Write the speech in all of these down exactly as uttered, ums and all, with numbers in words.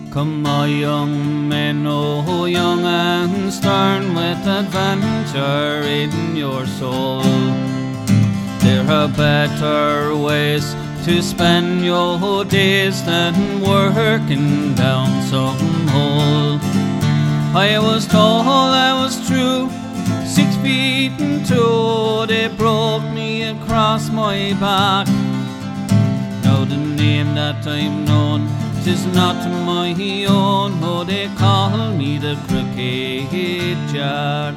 Come, my young men, oh young and stern, with adventure in your soul. There are better ways to spend your days than working down some hole. I was told I was true, six feet and two, they broke me across my back. Now the name that I'm known, 'tis not my own, oh they call me the Crooked Jack.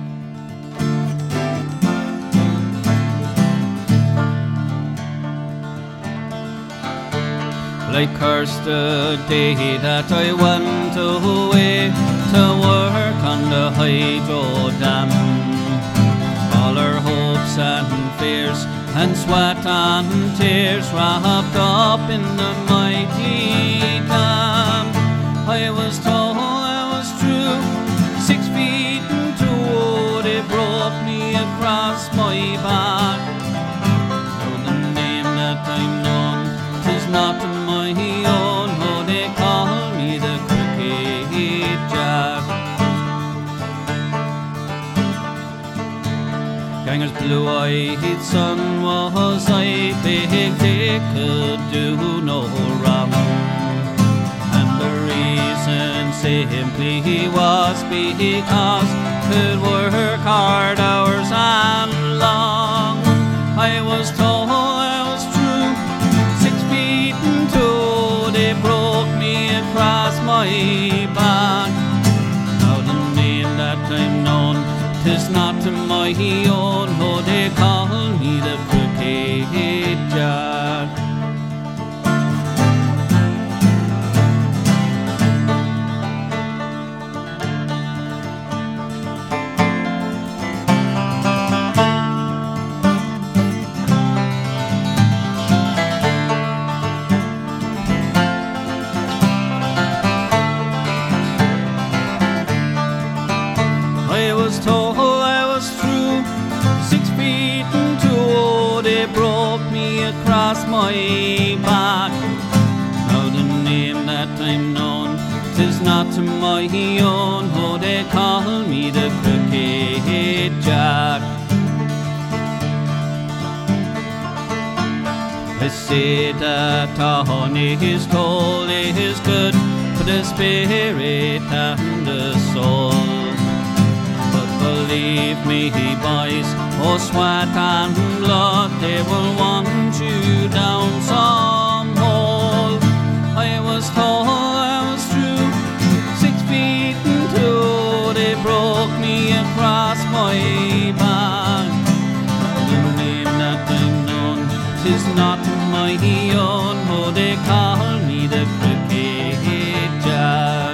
I cursed the day that I went away to work on the hydro dam. All our hopes and fears and sweat and tears wrapped up in the mighty dam. I was told I was true, six feet and two, they broke me across my back. Now the name that I'm known, 'tis not my own, oh they call me the Crooked Jack. Ganger's blue-eyed son was I, big they could do no wrong. And the reason simply was because could work hard hours and long. I was told I was true, six feet and two, they broke me across my back. Now the name that I'm known, 'tis not my own, oh they call me the Crooked Jack. I was told I was true, six feet and two, they broke me across my back. Now the name that I'm known, 'tis not my own, oh they call me the Crooked Jack. I say that honey is told is good for the spirit and the soul. Believe me, boys, oh sweat and blood, they will want you down some hole. I was told I was true, six feet and two, they broke me across my back. The name that I'm known, 'tis not my own, oh they call me the Crooked Jack.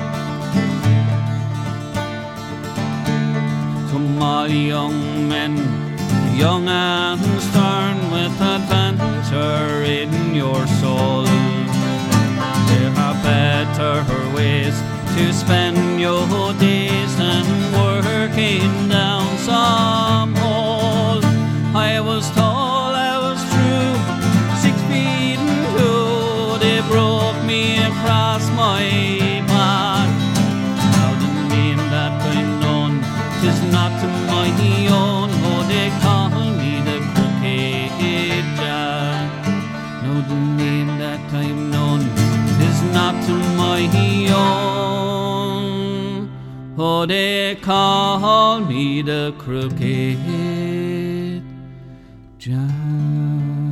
All young men, young and stern, with adventure in your soul. There are better ways to spend your days than working down some hole. I was told I was true, six feet and two, they broke me across my back. Now the name that I'm known, 'tis not my own, oh they call me the Crooked Jack. No, the name that I'm known, 'tis not my own, oh they call me the Crooked Jack.